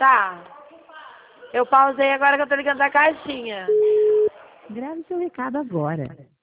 tá? Eu pausei agora que eu tô ligando da caixinha. Grave seu recado agora.